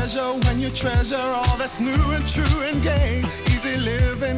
pleasure when you treasure all that's new and true and gay. Easy living